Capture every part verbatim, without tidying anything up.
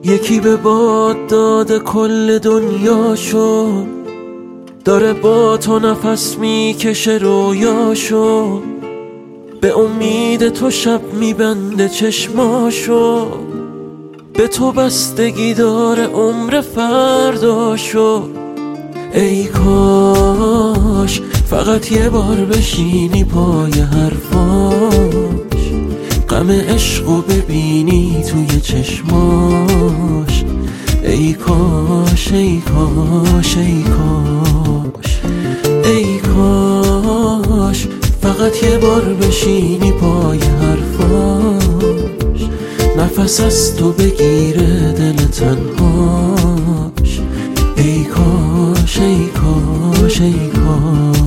یکی به باد داده کل دنیاشو، داره با تو نفس میکشه رویاشو، به امید تو شب میبنده چشماشو، به تو بستگی داره عمر فرداشو. ای کاش فقط یه بار بشینی پای حرفاش، غم عشقو ببینی توی چشماش. ای کاش ای کاش ای کاش ای کاش فقط یه بار بشینی پای حرفاش، نفس از تو بگیره دل تنهاش. ای کاش ای کاش ای کاش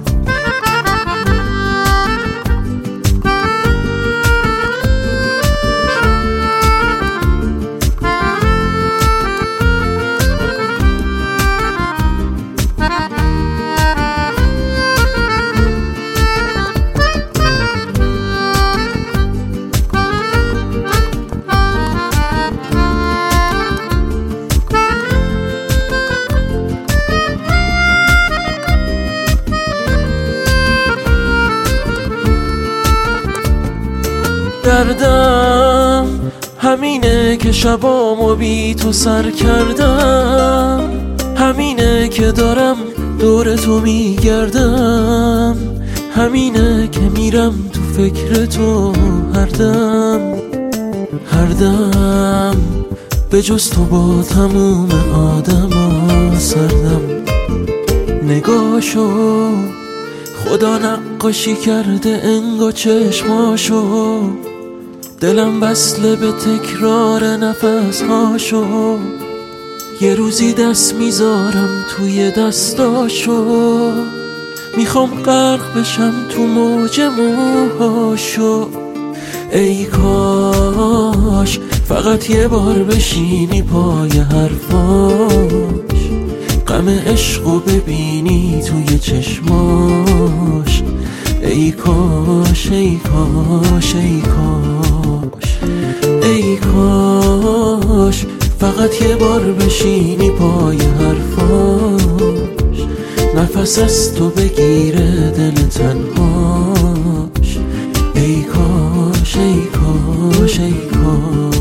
دردم همینه که شبامو بی تو سر کردم، همینه که دارم دور تو میگردم، همینه که میرم تو فکر تو هر دم هر دم، به جز تو با تموم آدم ها سردم. نگاشو خدا نقاشی کرده انگا چشماشو، دلم وصله به تکرار نفس هاشو، یه روزی دست میذارم توی دستاشو، میخوام غرق بشم تو موج موهاشو. ای کاش فقط یه بار بشینی پای حرفاش، غم عشقو ببینی توی چشماش. ای کاش ای کاش ای کاش ای کاش فقط یه بار بشینی پای حرفاش، نفس از تو بگیره دل تنهاش. ای کاش ای کاش ای کاش